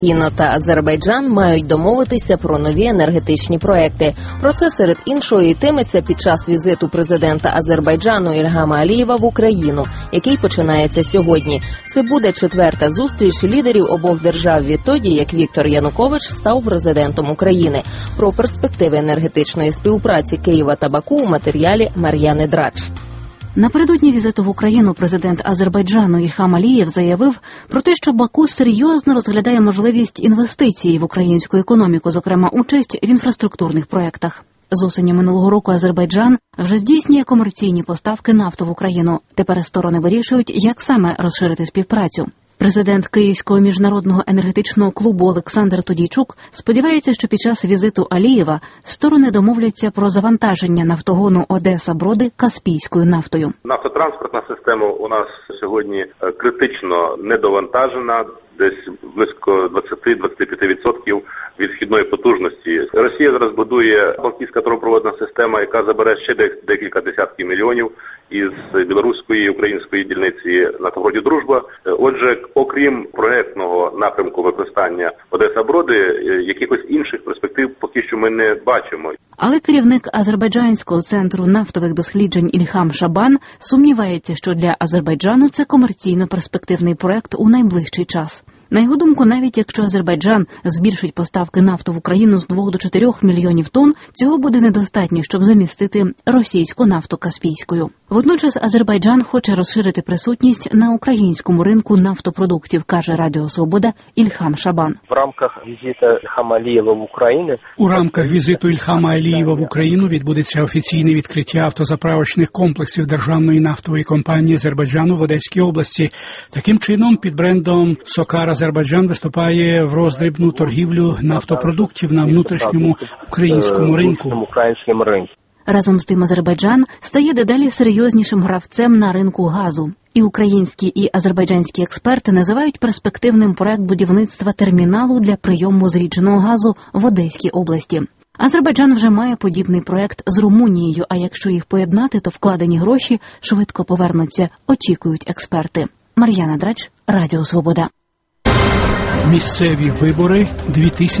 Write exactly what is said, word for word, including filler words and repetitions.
Україна та Азербайджан мають домовитися про нові енергетичні проекти. Про це серед іншого йтиметься під час візиту президента Азербайджану Ільгама Алієва в Україну, який починається сьогодні. Це буде четверта зустріч лідерів обох держав відтоді, як Віктор Янукович став президентом України. Про перспективи енергетичної співпраці Києва та Баку у матеріалі Мар'яни Драч. Напередодні візиту в Україну президент Азербайджану Ільгам Алієв заявив про те, що Баку серйозно розглядає можливість інвестицій в українську економіку, зокрема участь в інфраструктурних проєктах. З осені минулого року Азербайджан вже здійснює комерційні поставки нафти в Україну. Тепер сторони вирішують, як саме розширити співпрацю. Президент Київського міжнародного енергетичного клубу Олександр Тодійчук сподівається, що під час візиту Алієва сторони домовляться про завантаження нафтогону Одеса-Броди Каспійською нафтою. Нафтотранспортна система у нас сьогодні критично недовантажена, десь близько двадцять-двадцять п'ять відсотків від вхідної потужності. Росія зараз будує Балтійська трубопроводна система, яка забере ще декілька десятків мільйонів із білоруської і української дільниці нафтогону «Дружба». Отже, окрім проектного напрямку використання Одеса-Броди, якихось інших перспектив поки що ми не бачимо. Але керівник Азербайджанського центру нафтових досліджень Ільхам Шабан сумнівається, що для Азербайджану це комерційно перспективний проект у найближчий час. На його думку, навіть якщо Азербайджан збільшить поставки нафти в Україну з двох до чотирьох мільйонів тонн, цього буде недостатньо, щоб замістити російську нафту Каспійською. Водночас Азербайджан хоче розширити присутність на українському ринку нафтопродуктів, каже Радіо Свобода Ільхам Шабан. В рамках візиту Ільхама Алієва в Україну У рамках візиту Ільхама Алієва в Україну відбудеться офіційне відкриття автозаправочних комплексів державної нафтової компанії Азербайджану в Одеській області. Таким чином, під брендом «Сокар Азербайджан» виступає в роздрібну торгівлю нафтопродуктів на внутрішньому українському ринку. Разом з тим Азербайджан стає дедалі серйознішим гравцем на ринку газу. І українські, і азербайджанські експерти називають перспективним проект будівництва терміналу для прийому зрідженого газу в Одеській області. Азербайджан вже має подібний проект з Румунією, а якщо їх поєднати, то вкладені гроші швидко повернуться, очікують експерти. Мар'яна Драч, Радіо Свобода. Місцеві вибори дві тисячі